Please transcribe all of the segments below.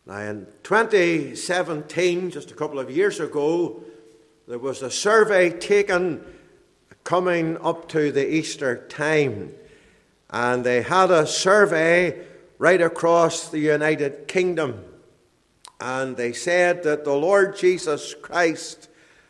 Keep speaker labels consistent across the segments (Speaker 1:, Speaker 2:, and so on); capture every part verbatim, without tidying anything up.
Speaker 1: Now in twenty seventeen, just a couple of years ago, there was a survey taken coming up to the Easter time. And they had a survey right across the United Kingdom. And they said that the Lord Jesus Christ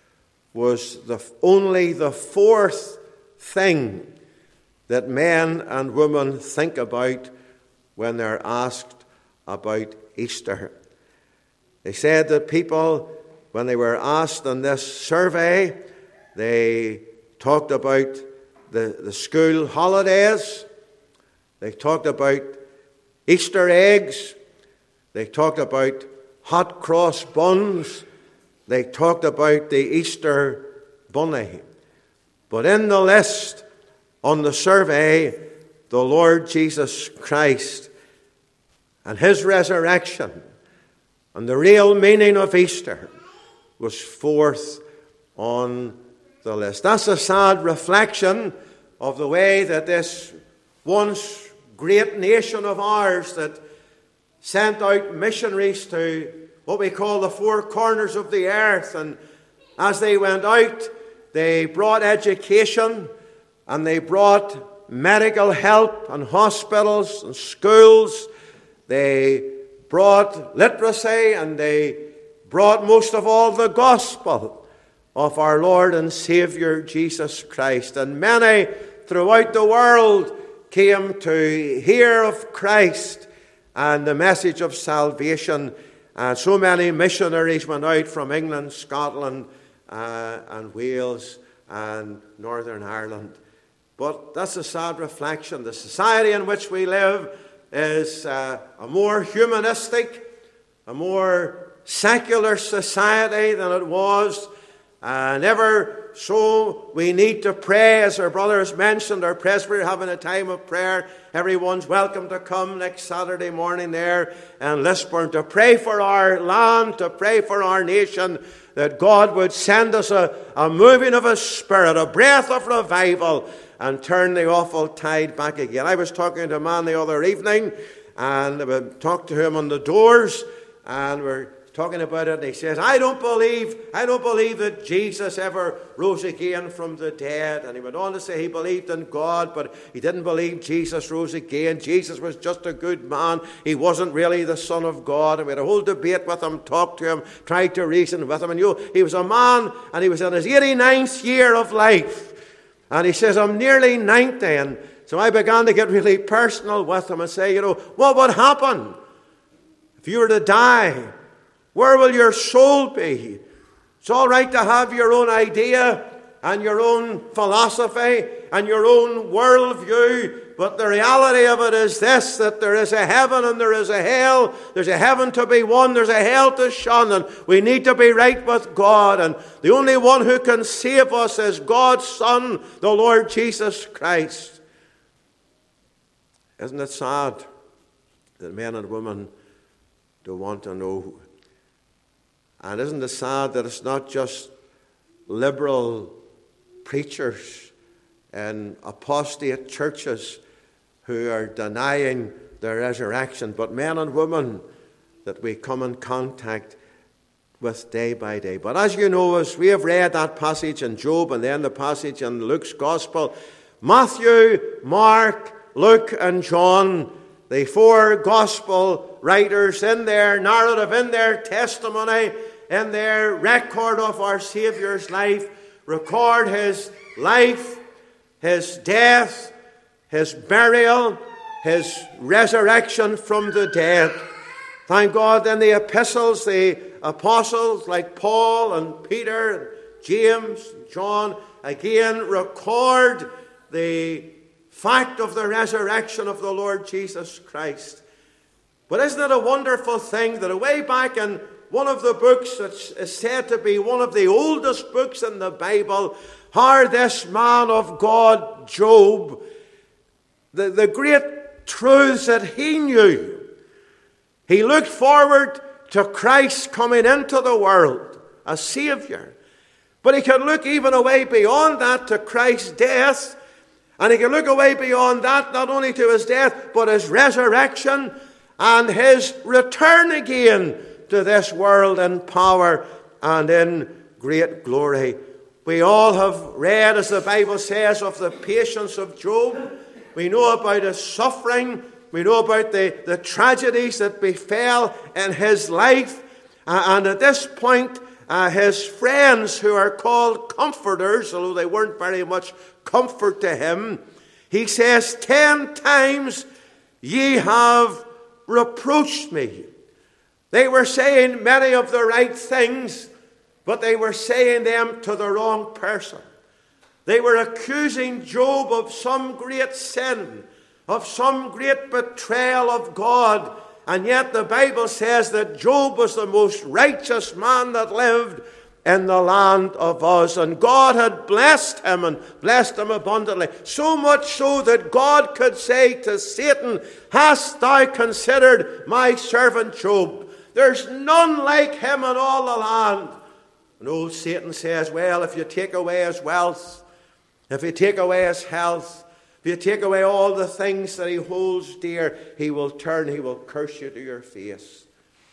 Speaker 1: was the, only the fourth thing that men and women think about when they're asked about Easter. They said that people, when they were asked in this survey, they talked about the, the school holidays. They talked about Easter eggs. They talked about hot cross buns. They talked about the Easter bunny. But in the list on the survey, the Lord Jesus Christ and his resurrection and the real meaning of Easter was fourth on the list. That's a sad reflection of the way that this once great nation of ours that sent out missionaries to what we call the four corners of the earth, and as they went out, they brought education and they brought medical help and hospitals and schools. They brought literacy and they brought most of all the gospel of our Lord and Saviour Jesus Christ. And many throughout the world came to hear of Christ and the message of salvation. And so many missionaries went out from England, Scotland, uh, and Wales and Northern Ireland. But that's a sad reflection. The society in which we live is uh, a more humanistic, a more secular society than it was. And ever so we need to pray, as our brothers mentioned, our presbytery having a time of prayer. Everyone's welcome to come next Saturday morning there in Lisburn to pray for our land, to pray for our nation, that God would send us a, a moving of His Spirit, a breath of revival, and turn the awful tide back again. I was talking to a man the other evening, and I talked to him on the doors, and we're talking about it, and he says, I don't believe, I don't believe that Jesus ever rose again from the dead. And he went on to say he believed in God, but he didn't believe Jesus rose again. Jesus was just a good man. He wasn't really the Son of God. And we had a whole debate with him, talked to him, tried to reason with him. And you know, he was a man, and he was in his eighty-ninth year of life. And he says, I'm nearly ninety. And so I began to get really personal with him and say, you know, what would happen if you were to die? Where will your soul be? It's all right to have your own idea and your own philosophy and your own worldview, but the reality of it is this, that there is a heaven and there is a hell. There's a heaven to be won, there's a hell to shun, and we need to be right with God. And the only one who can save us is God's Son, the Lord Jesus Christ. Isn't it sad that men and women don't want to know? And isn't it sad that it's not just liberal preachers in apostate churches who are denying the resurrection, but men and women that we come in contact with day by day. But as you know, as we have read that passage in Job and then the passage in Luke's Gospel, Matthew, Mark, Luke and John, the four Gospel writers, in their narrative, in their testimony, in their record of our Saviour's life, record his life, his death, his burial, his resurrection from the dead. Thank God, in the epistles, the apostles like Paul and Peter and James and John again record the fact of the resurrection of the Lord Jesus Christ. But isn't it a wonderful thing that way back in one of the books that is said to be one of the oldest books in the Bible, how this man of God, Job, the, the great truths that he knew, he looked forward to Christ coming into the world as Saviour. But he could look even away beyond that to Christ's death. And he could look away beyond that, not only to his death, but his resurrection. and his return again to this world in power and in great glory. We all have read, as the Bible says, of the patience of Job. We know about his suffering. We know about the, the tragedies that befell in his life. Uh, and at this point, uh, his friends, who are called comforters, although they weren't very much comfort to him, he says, ten times ye have reproached me. They were saying many of the right things, but they were saying them to the wrong person. They were accusing Job of some great sin, of some great betrayal of God. And yet the Bible says that Job was the most righteous man that lived in the land of Uz. And God had blessed him and blessed him abundantly. So much so that God could say to Satan, hast thou considered my servant Job? There's none like him in all the land. And old Satan says, well, if you take away his wealth, if you take away his health, if you take away all the things that he holds dear, he will turn, he will curse you to your face.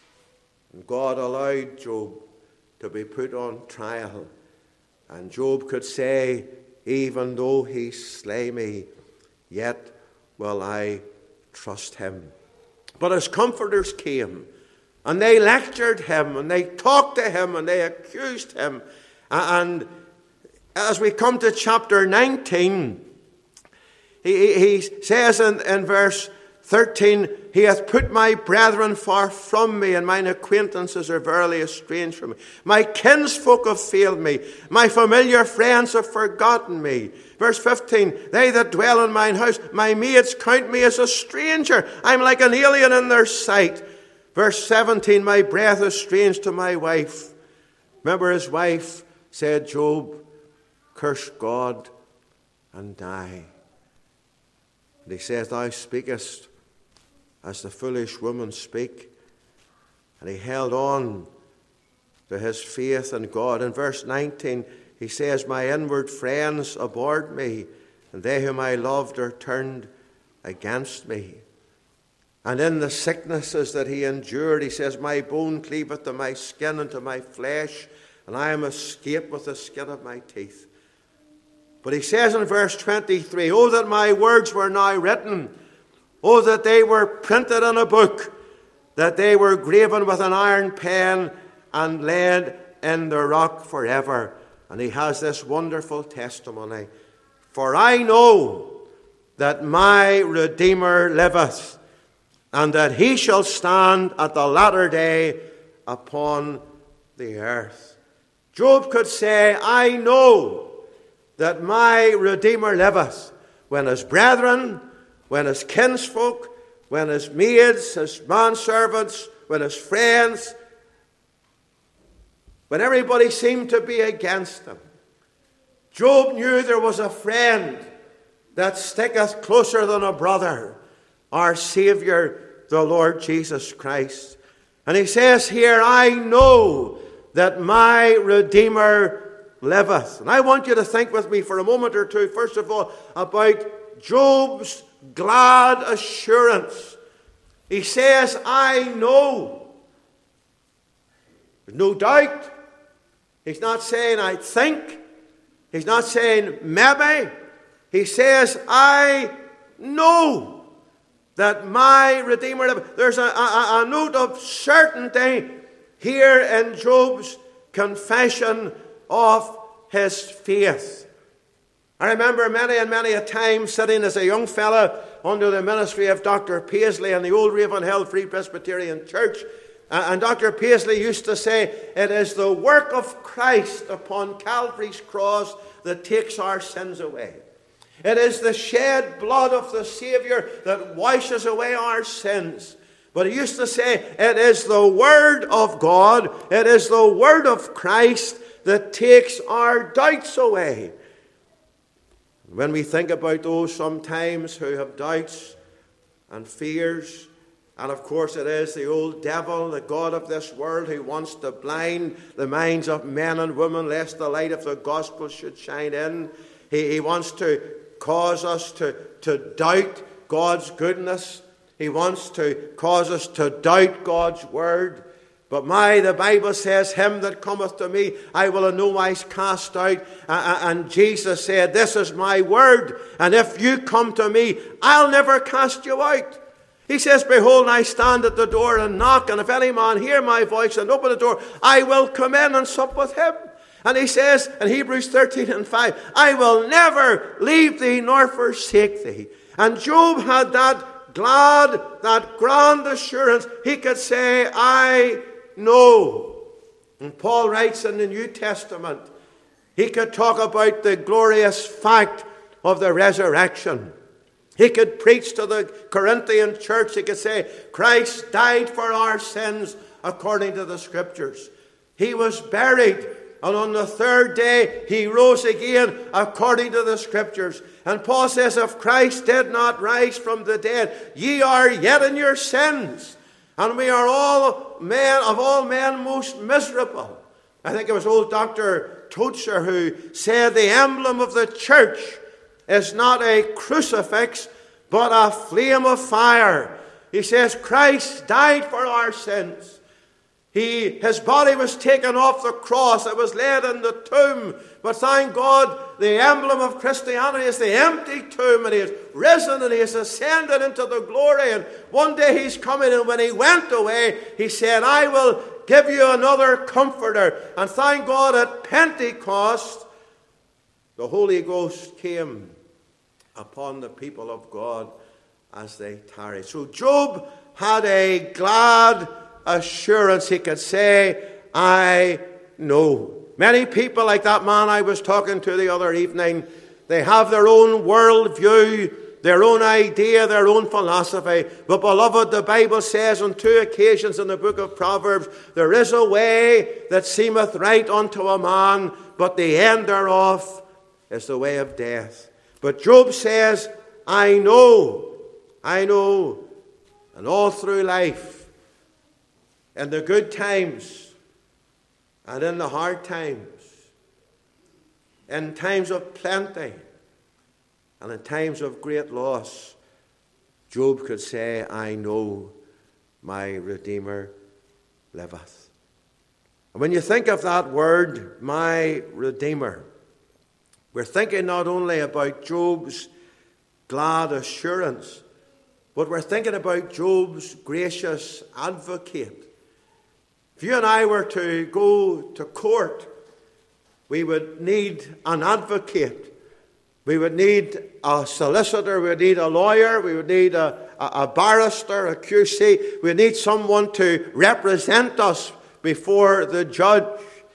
Speaker 1: And God allowed Job to be put on trial. And Job could say, even though he slay me, yet will I trust him. But his comforters came, and they lectured him, and they talked to him, and they accused him. And as we come to chapter nineteen, he, he says in, in verse thirteen, he hath put my brethren far from me, and mine acquaintances are verily estranged from me. My kinsfolk have failed me. My familiar friends have forgotten me. Verse fifteen, they that dwell in mine house, my maids count me as a stranger. I'm like an alien in their sight. Verse seventeen, my breath is strange to my wife. Remember, his wife said, Job, curse God and die. And he says, thou speakest as the foolish women speak. And he held on to his faith in God. In verse nineteen, he says, my inward friends abhorred me, and they whom I loved are turned against me. And in the sicknesses that he endured, he says, my bone cleaveth to my skin and to my flesh, and I am escaped with the skin of my teeth. But he says in verse twenty-three, oh, that my words were now written, oh, that they were printed in a book, that they were graven with an iron pen and laid in the rock forever. And he has this wonderful testimony. For I know that my Redeemer liveth, and that he shall stand at the latter day upon the earth. Job could say, I know that my Redeemer liveth, when his brethren, when his kinsfolk, when his maids, his manservants, when his friends, when everybody seemed to be against him, Job knew there was a friend that sticketh closer than a brother, our Saviour, the Lord Jesus Christ. And he says here, I know that my Redeemer liveth. And I want you to think with me for a moment or two, first of all, about Job's glad assurance. He says, I know. There's no doubt. He's not saying, I think. He's not saying, maybe. He says, I know that my Redeemer liveth. There's a, a, a note of certainty here in Job's confession of his faith. I remember many and many a time sitting as a young fellow under the ministry of Doctor Paisley in the old Ravenhill Free Presbyterian Church. And Doctor Paisley used to say, it is the work of Christ upon Calvary's cross that takes our sins away. It is the shed blood of the Saviour that washes away our sins. But he used to say, it is the Word of God, it is the Word of Christ that takes our doubts away. When we think about those sometimes who have doubts and fears, and of course it is the old devil, the god of this world, who wants to blind the minds of men and women lest the light of the gospel should shine in. He, he wants to cause us to, to doubt God's goodness. He He wants to cause us to doubt God's word. But my, the Bible says, him that cometh to me, I will in no wise cast out. And Jesus said, this is my word. And if you come to me, I'll never cast you out. He says, behold, I stand at the door and knock. And if any man hear my voice and open the door, I will come in and sup with him. And he says in Hebrews thirteen and five, I will never leave thee nor forsake thee. And Job had that glad, that grand assurance. He could say, I know. And Paul writes in the New Testament, he could talk about the glorious fact of the resurrection. He could preach to the Corinthian church. He could say, Christ died for our sins according to the Scriptures. He was buried, and on the third day he rose again according to the Scriptures. And Paul says, if Christ did not rise from the dead, ye are yet in your sins. And we are all men, of all men, most miserable. I think it was old Doctor Tozer who said the emblem of the church is not a crucifix, but a flame of fire. He says Christ died for our sins. He, his body was taken off the cross. It was laid in the tomb. But thank God, the emblem of Christianity is the empty tomb. And he has risen and he has ascended into the glory. And one day he's coming. And when he went away, he said, I will give you another comforter. And thank God, at Pentecost, the Holy Ghost came upon the people of God as they tarried. So Job had a glad assurance. He could say, I know. Many people, like that man I was talking to the other evening, they have their own worldview, their own idea, their own philosophy. But beloved, the Bible says on two occasions in the book of Proverbs, there is a way that seemeth right unto a man, but the end thereof is the way of death. But Job says, I know, I know, and all through life, in the good times and in the hard times, in times of plenty and in times of great loss, Job could say, I know my Redeemer liveth. And when you think of that word, my Redeemer, we're thinking not only about Job's glad assurance, but we're thinking about Job's gracious advocate. If you and I were to go to court, we would need an advocate. We would need a solicitor. We would need a lawyer. We would need a, a, a barrister, a Q C. We would need someone to represent us before the judge.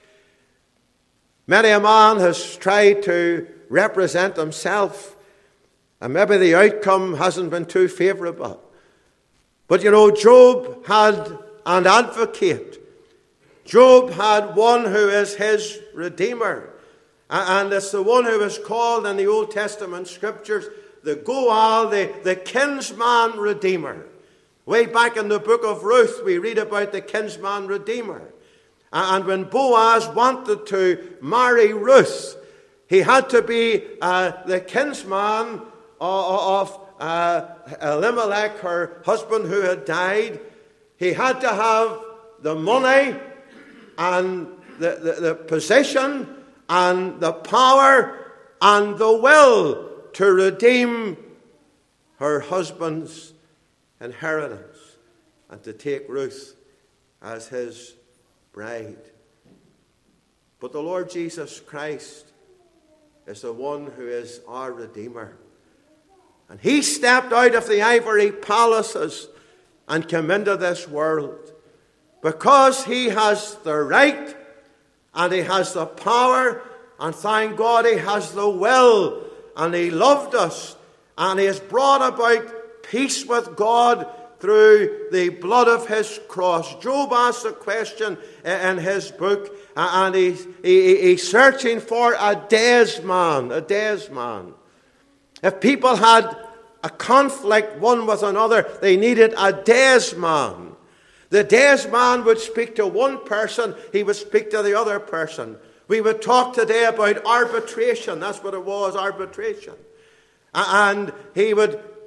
Speaker 1: Many a man has tried to represent himself, and maybe the outcome hasn't been too favourable. But you know, Job had an advocate. Job had one who is his Redeemer. And it's the one who is called in the Old Testament Scriptures the Goal, the, the kinsman Redeemer. Way back in the book of Ruth, we read about the kinsman Redeemer. And when Boaz wanted to marry Ruth, he had to be uh, the kinsman of uh, Elimelech, her husband who had died. He had to have the money and the, the, the position and the power and the will to redeem her husband's inheritance and to take Ruth as his bride. But the Lord Jesus Christ is the one who is our Redeemer. And he stepped out of the ivory palaces and came into this world because he has the right and he has the power, and thank God he has the will, and he loved us, and he has brought about peace with God through the blood of his cross. Job asked a question in his book, and he's, he, he's searching for a daysman, a daysman. If people had a conflict one with another, they needed a daysman. The daysman would speak to one person, he would speak to the other person. We would talk today about arbitration. That's what it was, arbitration. And he would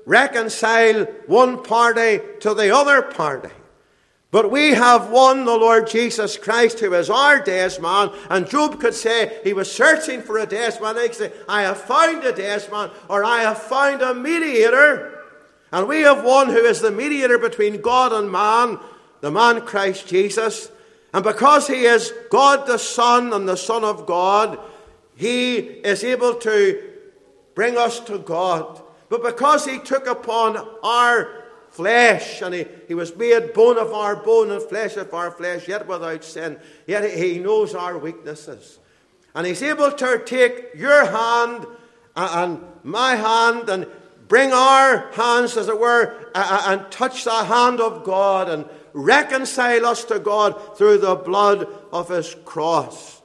Speaker 1: reconcile one party to the other party. But we have one, the Lord Jesus Christ, who is our daysman. And Job could say he was searching for a daysman. He could say, I have found a daysman, or I have found a mediator. And we have one who is the mediator between God and man, the man Christ Jesus. And because he is God the Son and the Son of God, he is able to bring us to God. But because he took upon our flesh, and he, he was made bone of our bone and flesh of our flesh, yet without sin, yet he knows our weaknesses. And he's able to take your hand and my hand and bring our hands, as it were, and touch the hand of God and reconcile us to God through the blood of his cross.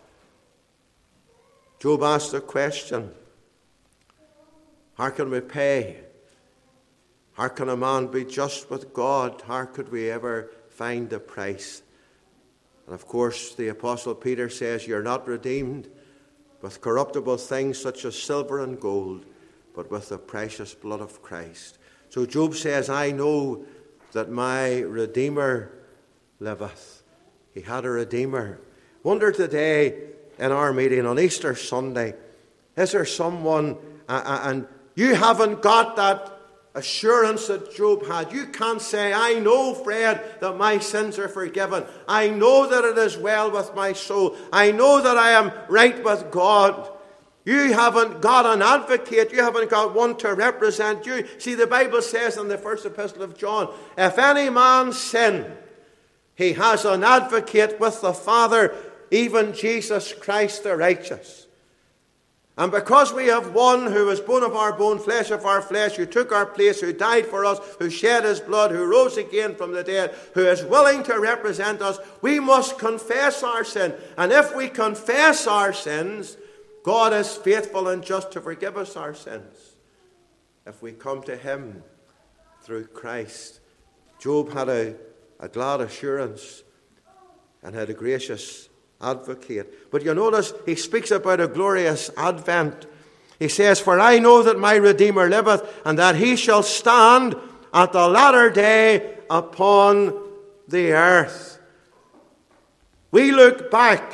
Speaker 1: Job asked the question, how can we pay? How can a man be just with God? How could we ever find the price? And of course, the Apostle Peter says, you're not redeemed with corruptible things such as silver and gold, but with the precious blood of Christ. So Job says, I know that my Redeemer liveth. He had a Redeemer. Wonder today in our meeting on Easter Sunday, is there someone, uh, and you haven't got that assurance that Job had. You can't say, I know, Fred, that my sins are forgiven. I know that it is well with my soul. I know that I am right with God. You haven't got an advocate. You haven't got one to represent you. See, the Bible says in the first epistle of John, if any man sin, he has an advocate with the Father, even Jesus Christ the righteous. And because we have one who is bone of our bone, flesh of our flesh, who took our place, who died for us, who shed his blood, who rose again from the dead, who is willing to represent us, we must confess our sin. And if we confess our sins, God is faithful and just to forgive us our sins if we come to him through Christ. Job had a, a glad assurance and had a gracious advocate. But you notice he speaks about a glorious advent. He says, for I know that my Redeemer liveth, and that he shall stand at the latter day upon the earth. We look back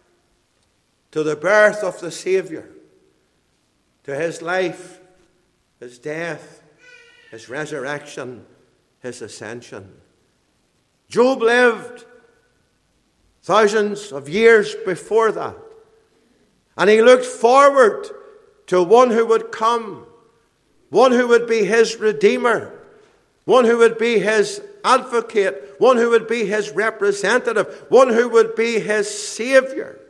Speaker 1: to the birth of the Saviour, to his life, his death, his resurrection, his ascension. Job lived thousands of years before that. And he looked forward to one who would come, one who would be his Redeemer, one who would be his advocate, one who would be his representative, one who would be his Saviour.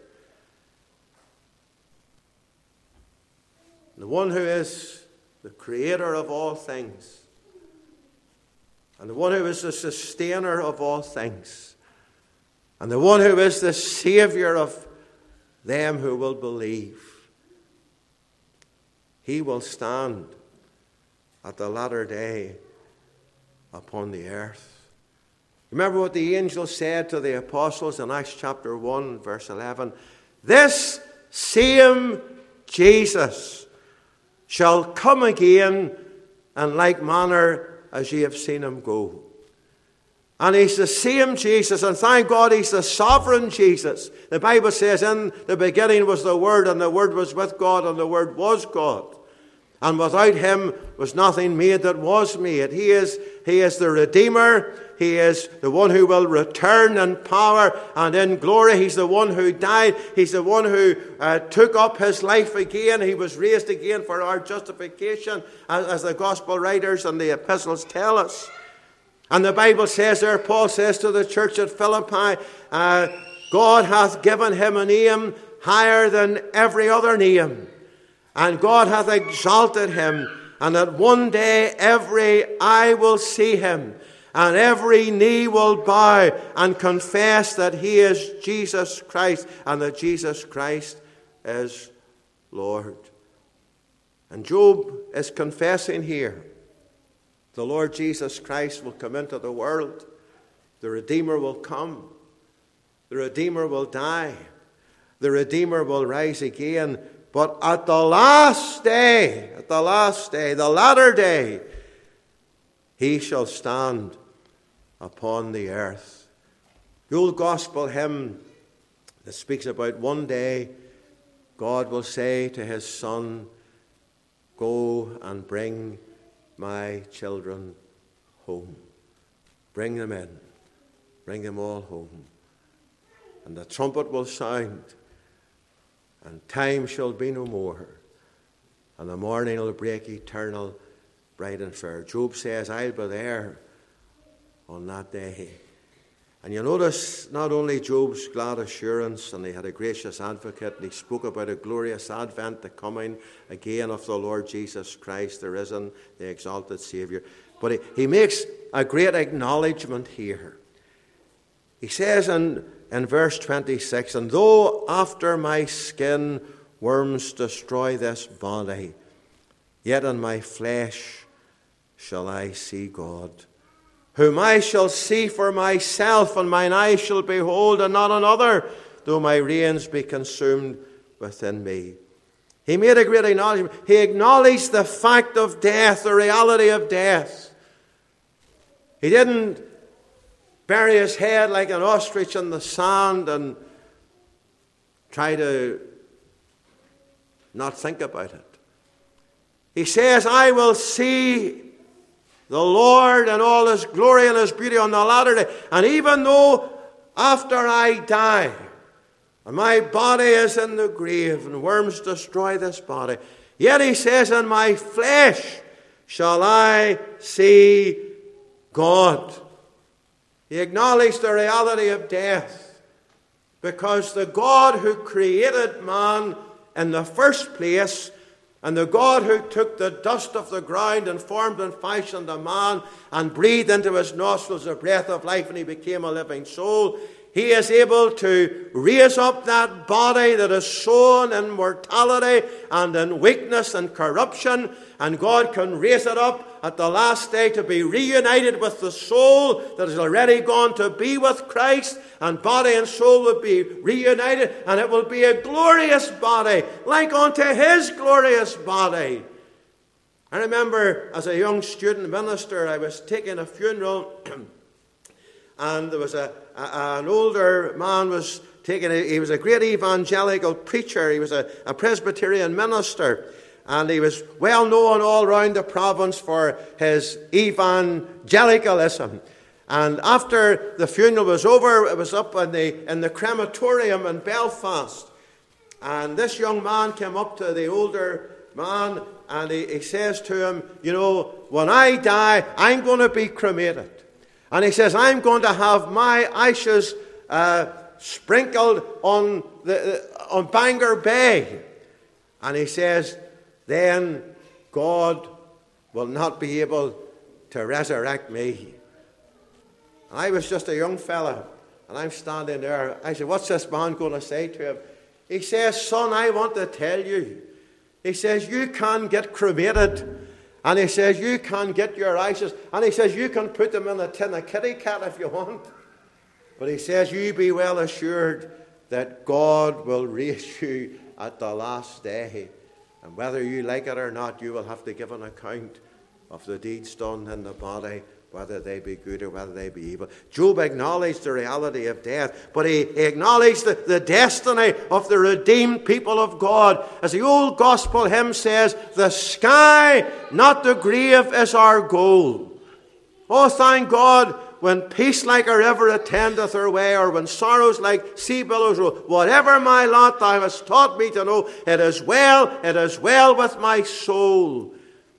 Speaker 1: The one who is the creator of all things, and the one who is the sustainer of all things, and the one who is the Saviour of them who will believe. He will stand at the latter day upon the earth. Remember what the angel said to the apostles in Acts chapter one, verse eleven. This same Jesus shall come again in like manner as ye have seen him go. And he's the same Jesus, and thank God he's the sovereign Jesus. The Bible says, in the beginning was the Word, and the Word was with God, and the Word was God. And without him was nothing made that was made. He is, he is the Redeemer. He is the one who will return in power and in glory. He's the one who died. He's the one who uh, took up his life again. He was raised again for our justification, as, as the gospel writers and the epistles tell us. And the Bible says there, Paul says to the church at Philippi, uh, God hath given him a name higher than every other name. And God hath exalted him, and that one day every eye will see him, and every knee will bow and confess that he is Jesus Christ, and that Jesus Christ is Lord. And Job is confessing here, the Lord Jesus Christ will come into the world. The Redeemer will come. The Redeemer will die. The Redeemer will rise again. But at the last day, at the last day, the latter day, he shall stand upon the earth. The old gospel hymn that speaks about one day God will say to his Son, go and bring my children home. Bring them in. Bring them all home. And the trumpet will sound, and time shall be no more, and the morning will break eternal, bright and fair. Job says, I'll be there on that day. And you notice not only Job's glad assurance, and he had a gracious advocate, and he spoke about a glorious advent, the coming again of the Lord Jesus Christ, the risen, the exalted Saviour, but he, he makes a great acknowledgement here. He says in, in verse twenty-six, and though after my skin worms destroy this body, yet in my flesh shall I see God, whom I shall see for myself, and mine eyes shall behold, and not another, though my reins be consumed within me. He made a great acknowledgement. He acknowledged the fact of death, the reality of death. He didn't bury his head like an ostrich in the sand and try to not think about it. He says, I will see the Lord in all his glory and his beauty on the latter day. And even though after I die, and my body is in the grave, and worms destroy this body, yet he says, in my flesh shall I see God. He acknowledged the reality of death, because the God who created man in the first place, and the God who took the dust of the ground and formed and fashioned a man and breathed into his nostrils the breath of life, and he became a living soul, he is able to raise up that body that is sown in mortality and in weakness and corruption, and God can raise it up at the last day to be reunited with the soul that has already gone to be with Christ, and body and soul will be reunited, and it will be a glorious body, like unto his glorious body. I remember as a young student minister, I was taking a funeral, and there was a, a an older man was taking a, he was a great evangelical preacher. He was a, a Presbyterian minister, and he was well known all around the province for his evangelicalism. And after the funeral was over, it was up in the in the crematorium in Belfast, and this young man came up to the older man, and he, he says to him, you know, when I die, I'm going to be cremated. And he says, I'm going to have my ashes uh, sprinkled on the on Bangor Bay. And he says, then God will not be able to resurrect me. And I was just a young fella, and I'm standing there. I said, what's this man going to say to him? He says, son, I want to tell you. He says, you can get cremated. And he says, you can get your ashes. And he says, you can put them in a tin of kitty cat if you want. But he says, you be well assured that God will raise you at the last day. And whether you like it or not, you will have to give an account of the deeds done in the body, whether they be good or whether they be evil. Job acknowledged the reality of death, but he acknowledged the, the destiny of the redeemed people of God. As the old gospel hymn says, the sky, not the grave, is our goal. Oh, thank God, when peace like a river attendeth our way, or when sorrows like sea billows roll, whatever my lot thou hast taught me to know, it is well, it is well with my soul.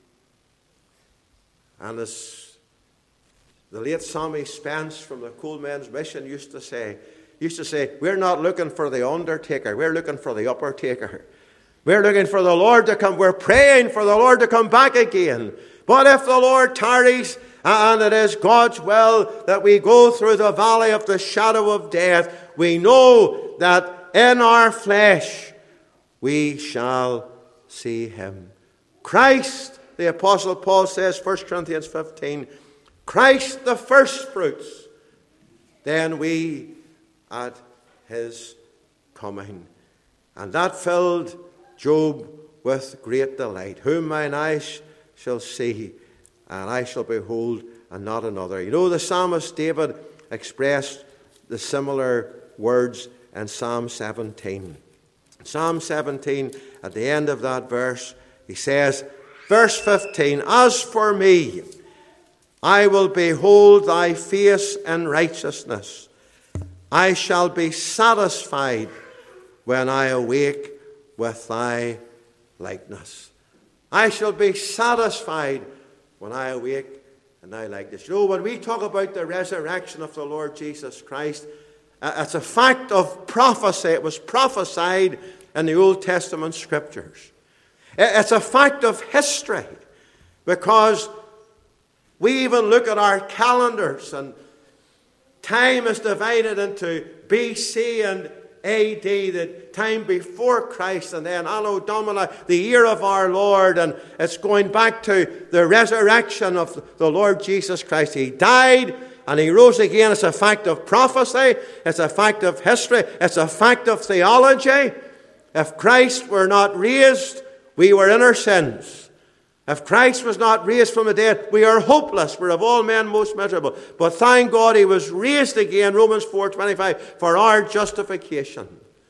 Speaker 1: And as the late Sammy Spence from the Coalmen's Mission used to say, used to say, we're not looking for the undertaker, we're looking for the uppertaker. We're looking for the Lord to come. We're praying for the Lord to come back again. But if the Lord tarries, and it is God's will that we go through the valley of the shadow of death, we know that in our flesh we shall see him. Christ, the Apostle Paul says, First Corinthians fifteen, Christ the first fruits, then we at his coming. And that filled Job with great delight. Whom mine eyes shall see, and I shall behold and not another. You know, the psalmist David expressed the similar words in Psalm seventeen. Psalm seventeen, at the end of that verse, he says, verse fifteen, as for me, I will behold thy face in righteousness. I shall be satisfied when I awake with thy likeness. I shall be satisfied when I awake in thy likeness. You know, when we talk about the resurrection of the Lord Jesus Christ, it's a fact of prophecy. It was prophesied in the Old Testament scriptures. It's a fact of history, because we even look at our calendars, and time is divided into B C and A D, the time before Christ, and then Anno Domini, the year of our Lord, and it's going back to the resurrection of the Lord Jesus Christ. He died and he rose again. It's a fact of prophecy. It's a fact of history. It's a fact of theology. If Christ were not raised, we were in our sins. If Christ was not raised from the dead, we are hopeless. We're of all men most miserable. But thank God he was raised again, Romans four twenty-five, for our justification.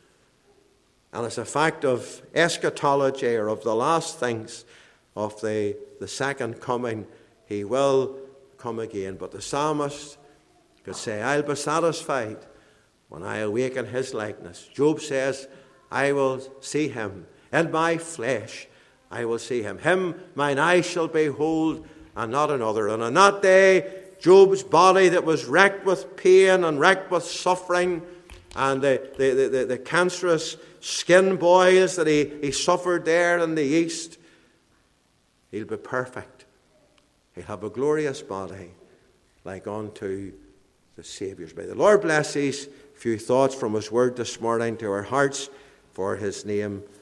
Speaker 1: And it's a fact of eschatology, or of the last things of the, the second coming. He will come again. But the psalmist could say, I'll be satisfied when I awaken his likeness. Job says, I will see him in my flesh. I will see him. Him mine eyes shall behold, and not another. And on that day, Job's body that was racked with pain and racked with suffering, and the, the, the, the cancerous skin boils that he, he suffered there in the east, he'll be perfect. He'll have a glorious body like unto the Saviour's body. The Lord bless these few thoughts from his word this morning to our hearts, for his name